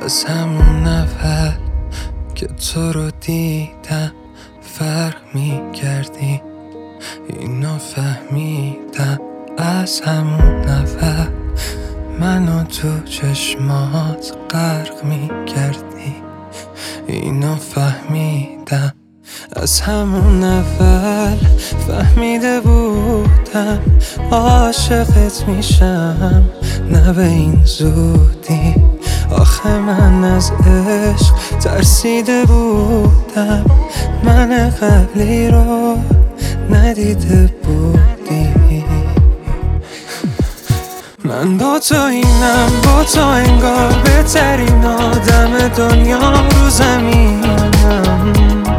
از همون اول که تو رو دیدم فرق می‌کردی، اینو فهمیدم از همون اول منو تو چشمات غرق می‌کردی، اینو فهمیدم از همون اول. فهمیده بودم عاشقت میشم، نه به این زودی. آخه من از عشق ترسیده بودم، من قبلی رو ندیده بودی. من با تو اینم، با تو انگار بهترین آدم دنیا رو زمینم.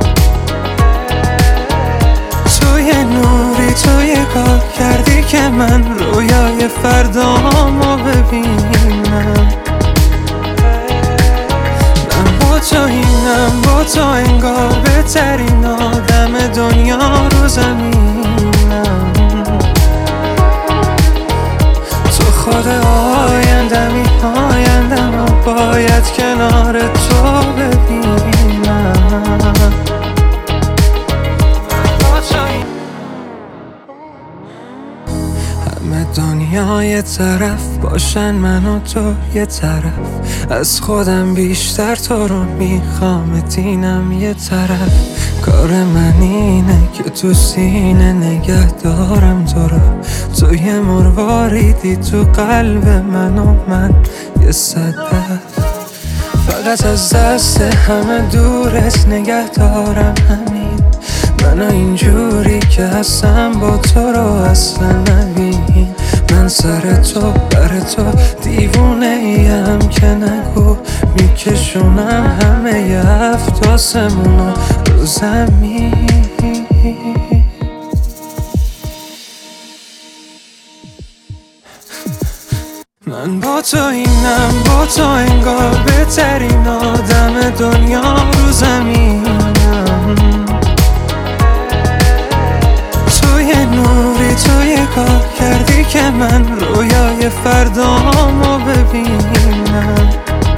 تو یه نوری، تو یه کار کردی که من رویای فردامو ببینم. من با تو اینم، با تو انگار بهترین آدم دنیا رو زمینم. تو خود آیندمی، آیندم باید کنار تو ببینم. همه دنیا یه طرف باشن، من و تو یه طرف. از خودم بیشتر تو رو میخوام، دینم یه طرف. کار من اینه که تو سینه نگه دارم تو رو. تو یه مرواریدی تو قلب من و من یه صدف. فقط از دست همه دورت نگه دارم، همین منو اینجوری که هستم با تو رو اصلا نبین. من سر تو بر تو دیوونه ایم که نگو، میکشونم همه ی هفتاسمونو رو زمین. من با تو اینم، با تو انگار بهترین آدم دنیا رو زمینم. تو یه نوری، تو یه کار کردی که من رویای فردامو ببینم.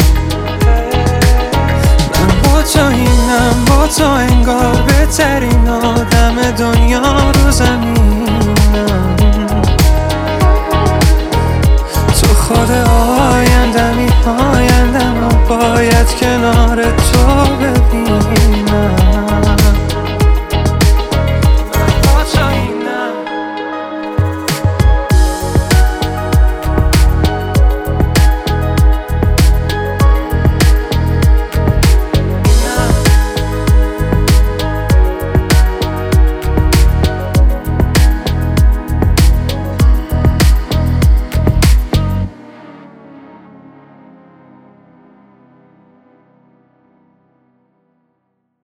من با تو اینم، با تو انگار بهترین آدم دنیا رو زمینم.